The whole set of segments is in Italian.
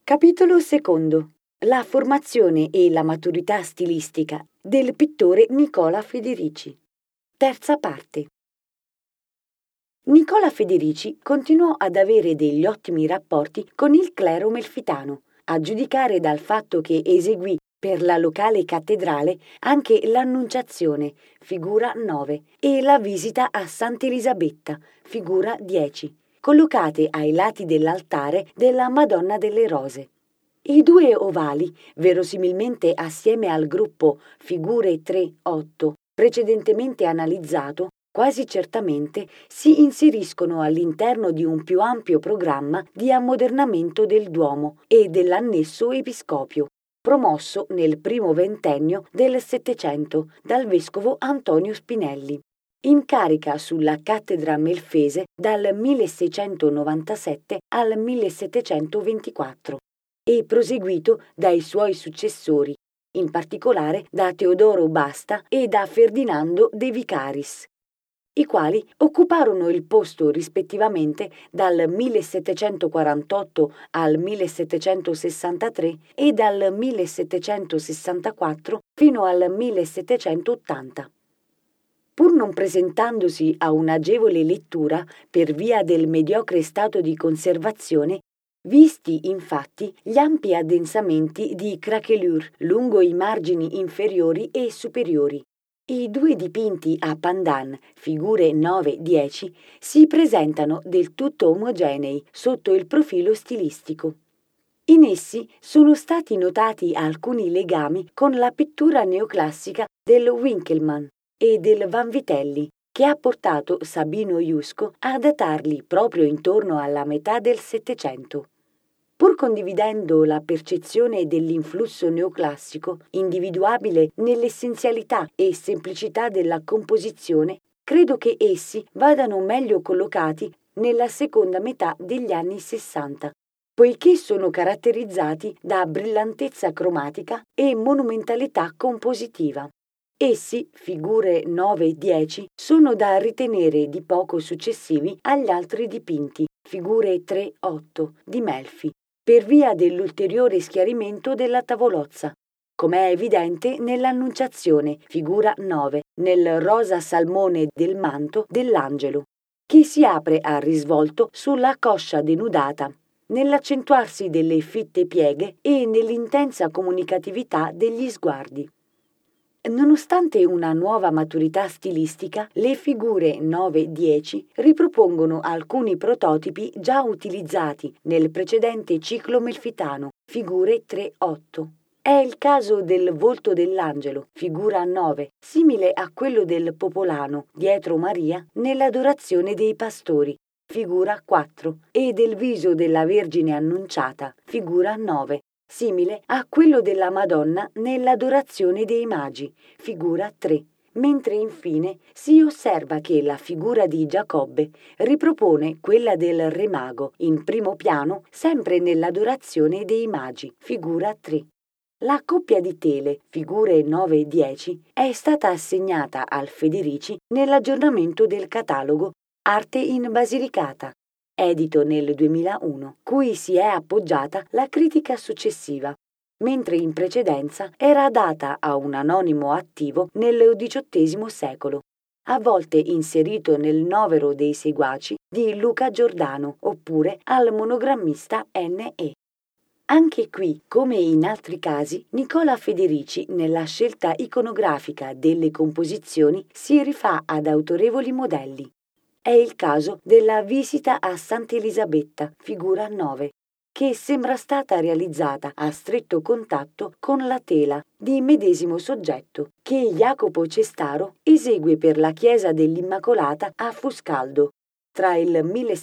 Capitolo secondo. La formazione e la maturità stilistica del pittore Nicola Federici. Terza parte. Nicola Federici continuò ad avere degli ottimi rapporti con il clero melfitano, a giudicare dal fatto che eseguì per la locale cattedrale anche l'Annunciazione, figura 9, e la visita a Sant'Elisabetta, figura 10, collocate ai lati dell'altare della Madonna delle Rose. I due ovali, verosimilmente assieme al gruppo figure 3-8, precedentemente analizzato, quasi certamente si inseriscono all'interno di un più ampio programma di ammodernamento del Duomo e dell'annesso episcopio, promosso nel primo ventennio del Settecento dal vescovo Antonio Spinelli, in carica sulla cattedra melfese dal 1697 al 1724 e proseguito dai suoi successori, in particolare da Teodoro Basta e da Ferdinando De Vicaris, i quali occuparono il posto rispettivamente dal 1748 al 1763 e dal 1764 fino al 1780. Pur non presentandosi a un'agevole lettura per via del mediocre stato di conservazione, visti infatti gli ampi addensamenti di craquelure lungo i margini inferiori e superiori, i due dipinti a pandan, figure 9-10, si presentano del tutto omogenei sotto il profilo stilistico. In essi sono stati notati alcuni legami con la pittura neoclassica del Winckelmann e del Vanvitelli, che ha portato Sabino Iusco a datarli proprio intorno alla metà del Settecento. Pur condividendo la percezione dell'influsso neoclassico, individuabile nell'essenzialità e semplicità della composizione, credo che essi vadano meglio collocati nella seconda metà degli anni Sessanta, poiché sono caratterizzati da brillantezza cromatica e monumentalità compositiva. Essi, figure 9 e 10, sono da ritenere di poco successivi agli altri dipinti, figure 3-8, di Melfi, per via dell'ulteriore schiarimento della tavolozza, come è evidente nell'Annunciazione, figura 9, nel rosa salmone del manto dell'angelo, che si apre a risvolto sulla coscia denudata, nell'accentuarsi delle fitte pieghe e nell'intensa comunicatività degli sguardi. Nonostante una nuova maturità stilistica, le figure 9-10 ripropongono alcuni prototipi già utilizzati nel precedente ciclo melfitano, figure 3-8. È il caso del volto dell'angelo, figura 9, simile a quello del popolano, dietro Maria, nell'adorazione dei pastori, figura 4, e del viso della Vergine Annunciata, figura 9, simile a quello della Madonna nell'adorazione dei Magi, figura 3, mentre infine si osserva che la figura di Giacobbe ripropone quella del Re Mago in primo piano sempre nell'adorazione dei Magi, figura 3. La coppia di tele, figure 9 e 10, è stata assegnata al Federici nell'aggiornamento del catalogo Arte in Basilicata, edito nel 2001, cui si è appoggiata la critica successiva, mentre in precedenza era data a un anonimo attivo nel XVIII secolo, a volte inserito nel novero dei seguaci di Luca Giordano oppure al monogrammista N.E. Anche qui, come in altri casi, Nicola Federici, nella scelta iconografica delle composizioni, si rifà ad autorevoli modelli. È il caso della visita a Sant'Elisabetta, figura 9, che sembra stata realizzata a stretto contatto con la tela di medesimo soggetto che Jacopo Cestaro esegue per la chiesa dell'Immacolata a Fuscaldo tra il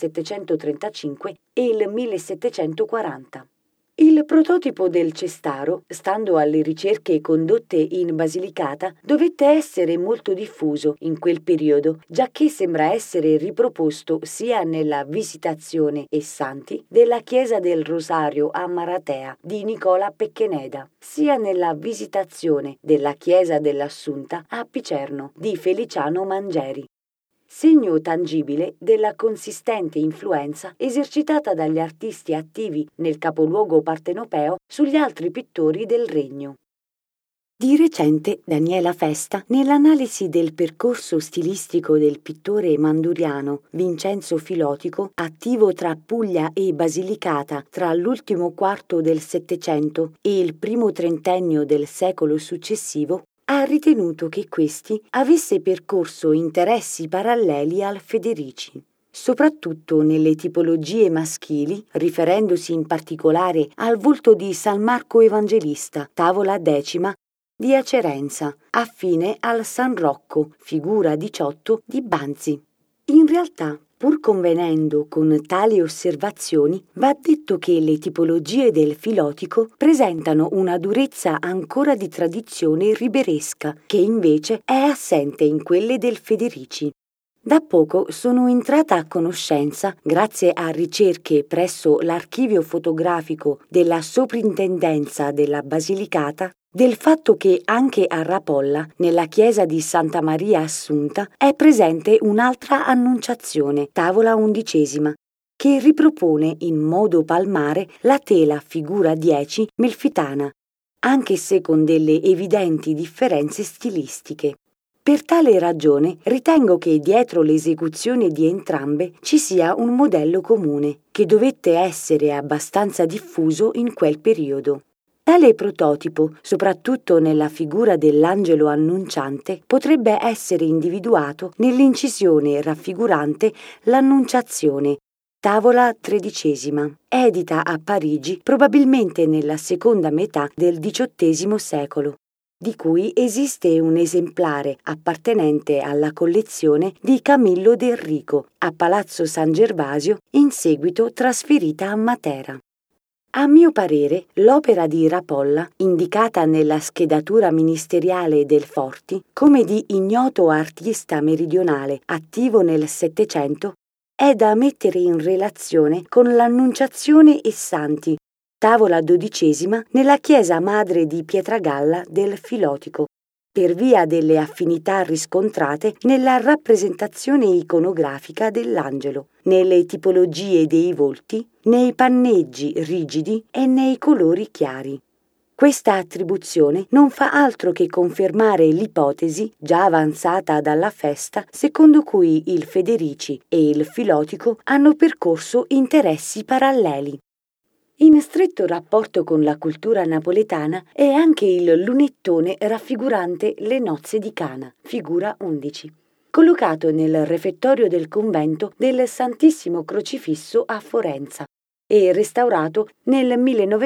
1735 e il 1740. Il prototipo del Cestaro, stando alle ricerche condotte in Basilicata, dovette essere molto diffuso in quel periodo, giacché sembra essere riproposto sia nella Visitazione e Santi della Chiesa del Rosario a Maratea di Nicola Peccheneda, sia nella Visitazione della Chiesa dell'Assunta a Picerno di Feliciano Mangeri. segno tangibile della consistente influenza esercitata dagli artisti attivi nel capoluogo partenopeo sugli altri pittori del regno. Di recente Daniela Festa, nell'analisi del percorso stilistico del pittore manduriano Vincenzo Filotico, attivo tra Puglia e Basilicata tra l'ultimo quarto del Settecento e il primo trentennio del secolo successivo, ha ritenuto che questi avesse percorso interessi paralleli al Federici, soprattutto nelle tipologie maschili, riferendosi in particolare al volto di San Marco Evangelista, tavola 10, di Acerenza, affine al San Rocco, figura 18, di Banzi. In realtà, pur convenendo con tali osservazioni, va detto che le tipologie del Filotico presentano una durezza ancora di tradizione riberesca, che invece è assente in quelle del Federici. Da poco sono entrata a conoscenza, grazie a ricerche presso l'archivio fotografico della Soprintendenza della Basilicata, del fatto che anche a Rapolla, nella chiesa di Santa Maria Assunta, è presente un'altra annunciazione, tavola 11, che ripropone in modo palmare la tela figura 10 melfitana, anche se con delle evidenti differenze stilistiche. Per tale ragione ritengo che dietro l'esecuzione di entrambe ci sia un modello comune, che dovette essere abbastanza diffuso in quel periodo. Tale prototipo, soprattutto nella figura dell'angelo annunciante, potrebbe essere individuato nell'incisione raffigurante l'Annunciazione, tavola 13, edita a Parigi probabilmente nella seconda metà del XVIII secolo, di cui esiste un esemplare appartenente alla collezione di Camillo Del Rico a Palazzo San Gervasio, in seguito trasferita a Matera. A mio parere, l'opera di Rapolla, indicata nella schedatura ministeriale del Forti come di ignoto artista meridionale attivo nel Settecento, è da mettere in relazione con l'Annunciazione e Santi, tavola 12, nella chiesa madre di Pietragalla del Filotico, per via delle affinità riscontrate nella rappresentazione iconografica dell'angelo, nelle tipologie dei volti, nei panneggi rigidi e nei colori chiari. Questa attribuzione non fa altro che confermare l'ipotesi, già avanzata dalla Festa, secondo cui il Federici e il Filotico hanno percorso interessi paralleli. In stretto rapporto con la cultura napoletana è anche il lunettone raffigurante le nozze di Cana, figura 11, collocato nel refettorio del convento del Santissimo Crocifisso a Forenza e restaurato nel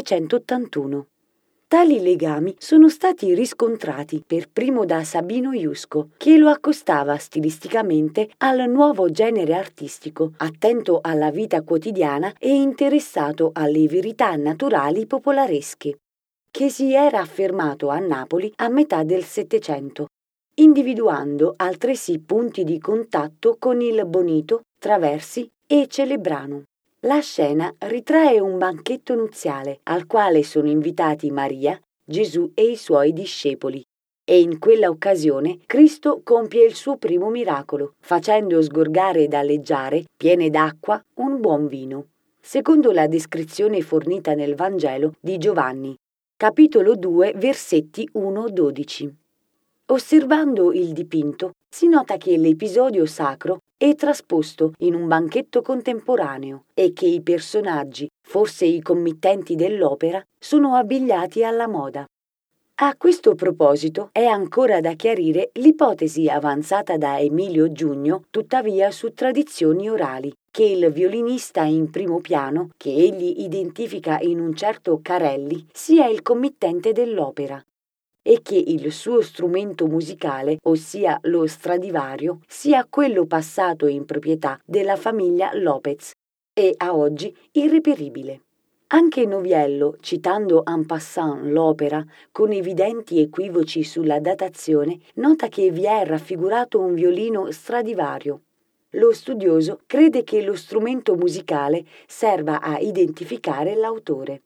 1981. Tali legami sono stati riscontrati per primo da Sabino Iusco, che lo accostava stilisticamente al nuovo genere artistico, attento alla vita quotidiana e interessato alle verità naturali popolaresche, che si era affermato a Napoli a metà del Settecento, individuando altresì punti di contatto con il Bonito, Traversi e Celebrano. La scena ritrae un banchetto nuziale al quale sono invitati Maria, Gesù e i suoi discepoli, e in quella occasione Cristo compie il suo primo miracolo, facendo sgorgare dalle giare piene d'acqua un buon vino, secondo la descrizione fornita nel Vangelo di Giovanni, capitolo 2, versetti 1-12. Osservando il dipinto, si nota che l'episodio sacro è trasposto in un banchetto contemporaneo e che i personaggi, forse i committenti dell'opera, sono abbigliati alla moda. A questo proposito è ancora da chiarire l'ipotesi avanzata da Emilio Giugno, tuttavia su tradizioni orali, che il violinista in primo piano, che egli identifica in un certo Carelli, sia il committente dell'opera, e che il suo strumento musicale, ossia lo Stradivario, sia quello passato in proprietà della famiglia Lopez e a oggi irreperibile. Anche Noviello, citando en passant l'opera con evidenti equivoci sulla datazione, nota che vi è raffigurato un violino Stradivario. Lo studioso crede che lo strumento musicale serva a identificare l'autore.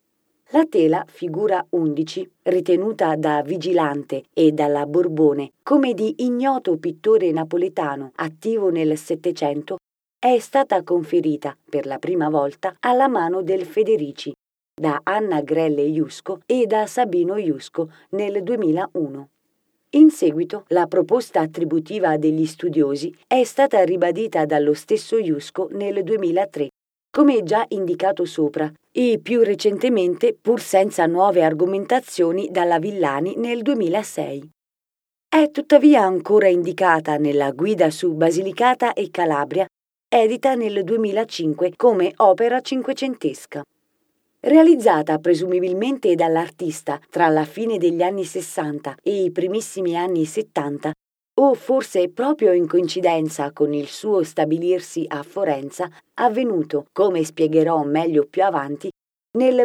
La tela figura 11, ritenuta da Vigilante e dalla Borbone come di ignoto pittore napoletano attivo nel Settecento, è stata conferita per la prima volta alla mano del Federici da Anna Grelle Iusco e da Sabino Iusco nel 2001. In seguito, la proposta attributiva degli studiosi è stata ribadita dallo stesso Iusco nel 2003, come già indicato sopra, e più recentemente, pur senza nuove argomentazioni, dalla Villani nel 2006. È tuttavia ancora indicata nella Guida su Basilicata e Calabria, edita nel 2005 come opera cinquecentesca. Realizzata presumibilmente dall'artista tra la fine degli anni 60 e i primissimi anni 70, o forse proprio in coincidenza con il suo stabilirsi a Forenza, avvenuto, come spiegherò meglio più avanti, nel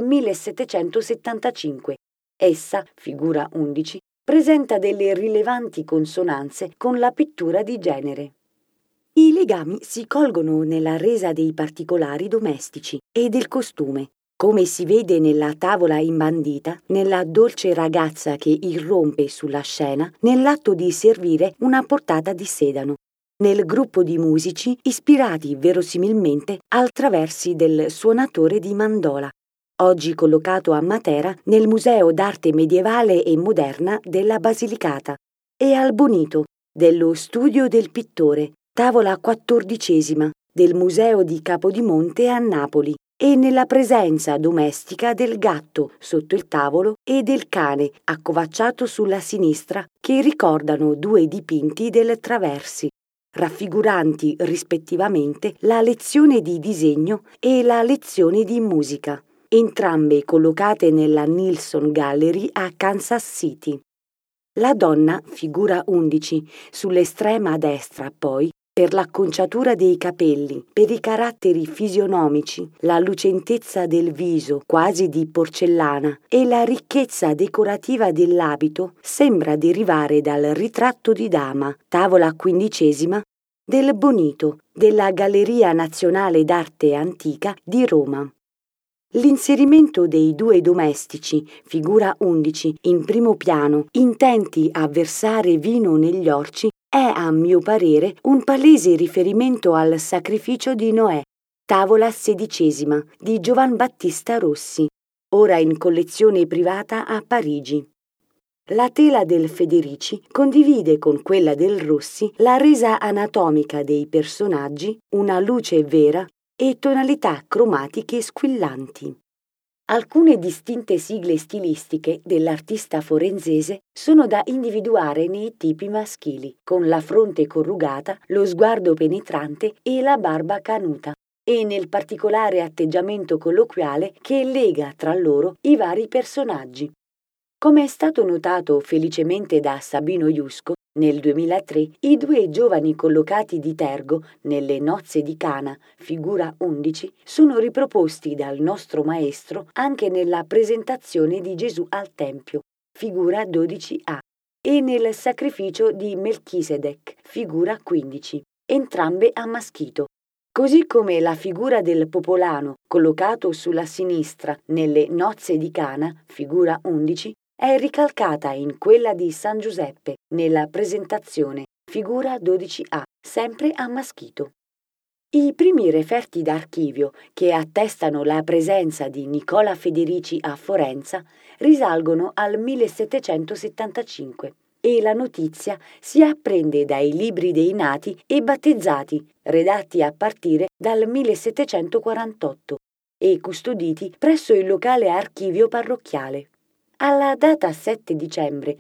1775. Essa, figura 11, presenta delle rilevanti consonanze con la pittura di genere. I legami si colgono nella resa dei particolari domestici e del costume, come si vede nella tavola imbandita, nella dolce ragazza che irrompe sulla scena nell'atto di servire una portata di sedano, nel gruppo di musici ispirati verosimilmente al traversi del suonatore di mandola, oggi collocato a Matera nel Museo d'Arte Medievale e Moderna della Basilicata, e al bonito dello Studio del Pittore, tavola 14ª del Museo di Capodimonte a Napoli, e nella presenza domestica del gatto sotto il tavolo e del cane accovacciato sulla sinistra, che ricordano due dipinti del Traversi, raffiguranti rispettivamente la lezione di disegno e la lezione di musica, entrambe collocate nella Nilsson Gallery a Kansas City. La donna, figura 11, sull'estrema destra poi, per l'acconciatura dei capelli, per i caratteri fisionomici, la lucentezza del viso, quasi di porcellana, e la ricchezza decorativa dell'abito, sembra derivare dal ritratto di dama, tavola 15ª, del Bonito, della Galleria Nazionale d'Arte Antica di Roma. L'inserimento dei due domestici, figura 11, in primo piano, intenti a versare vino negli orci, è, a mio parere, un palese riferimento al sacrificio di Noè, tavola 16ª, di Giovan Battista Rossi, ora in collezione privata a Parigi. La tela del Federici condivide con quella del Rossi la resa anatomica dei personaggi, una luce vera e tonalità cromatiche squillanti. Alcune distinte sigle stilistiche dell'artista forenzese sono da individuare nei tipi maschili, con la fronte corrugata, lo sguardo penetrante e la barba canuta, e nel particolare atteggiamento colloquiale che lega tra loro i vari personaggi. Come è stato notato felicemente da Sabino Iusco, nel 2003 i due giovani collocati di Tergo nelle Nozze di Cana, figura 11, sono riproposti dal nostro maestro anche nella presentazione di Gesù al Tempio, figura 12a, e nel sacrificio di Melchisedec, figura 15, entrambe a maschito. Così come la figura del popolano, collocato sulla sinistra nelle Nozze di Cana, figura 11, è ricalcata in quella di San Giuseppe nella presentazione, figura 12a, sempre a maschito. I primi referti d'archivio che attestano la presenza di Nicola Federici a Forenza risalgono al 1775 e la notizia si apprende dai libri dei nati e battezzati, redatti a partire dal 1748 e custoditi presso il locale archivio parrocchiale. Alla data 7 dicembre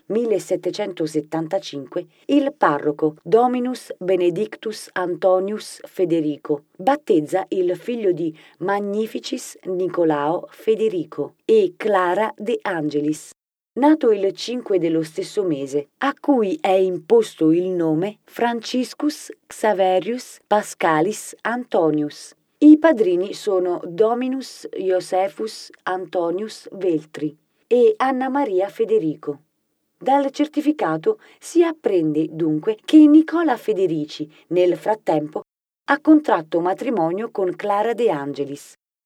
1775, il parroco Dominus Benedictus Antonius Federico battezza il figlio di Magnificis Nicolao Federico e Clara De Angelis, nato il 5 dello stesso mese, a cui è imposto il nome Franciscus Xaverius Pascalis Antonius. I padrini sono Dominus Josephus Antonius Veltri e Anna Maria Federico. Dal certificato si apprende dunque che Nicola Federici, nel frattempo, ha contratto matrimonio con Clara De Angelis,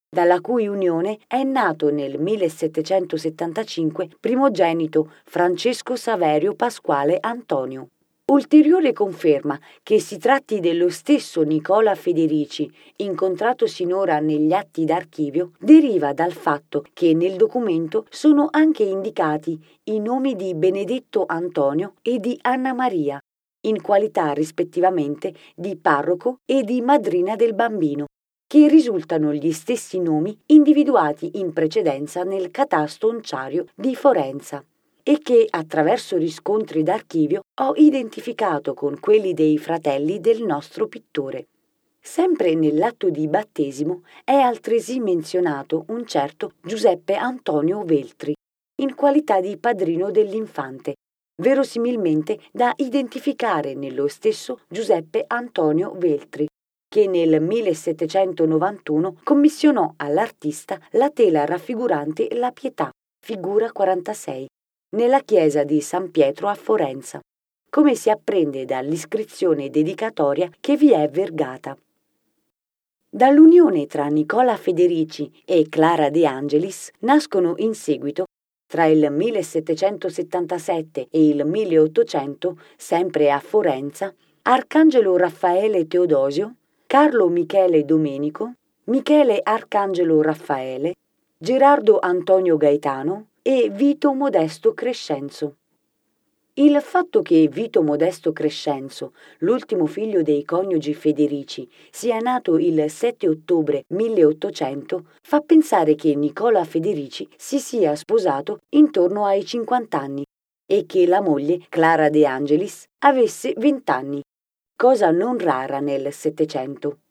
dalla cui unione è nato nel 1775 primogenito Francesco Saverio Pasquale Antonio. Ulteriore conferma che si tratti dello stesso Nicola Federici, incontrato sinora negli atti d'archivio, deriva dal fatto che nel documento sono anche indicati i nomi di Benedetto Antonio e di Anna Maria, in qualità rispettivamente di parroco e di madrina del bambino, che risultano gli stessi nomi individuati in precedenza nel catasto onciario di Forenza, e che attraverso riscontri d'archivio ho identificato con quelli dei fratelli del nostro pittore. Sempre nell'atto di battesimo è altresì menzionato un certo Giuseppe Antonio Veltri, in qualità di padrino dell'infante, verosimilmente da identificare nello stesso Giuseppe Antonio Veltri, che nel 1791 commissionò all'artista la tela raffigurante la Pietà, figura 46, nella chiesa di San Pietro a Forenza, come si apprende dall'iscrizione dedicatoria che vi è vergata. Dall'unione tra Nicola Federici e Clara De Angelis nascono in seguito, tra il 1777 e il 1800, sempre a Forenza, Arcangelo Raffaele Teodosio, Carlo Michele Domenico, Michele Arcangelo Raffaele, Gerardo Antonio Gaetano e Vito Modesto Crescenzo. Il fatto che Vito Modesto Crescenzo, l'ultimo figlio dei coniugi Federici, sia nato il 7 ottobre 1800 fa pensare che Nicola Federici si sia sposato intorno ai 50 anni e che la moglie, Clara De Angelis, avesse 20 anni, cosa non rara nel Settecento.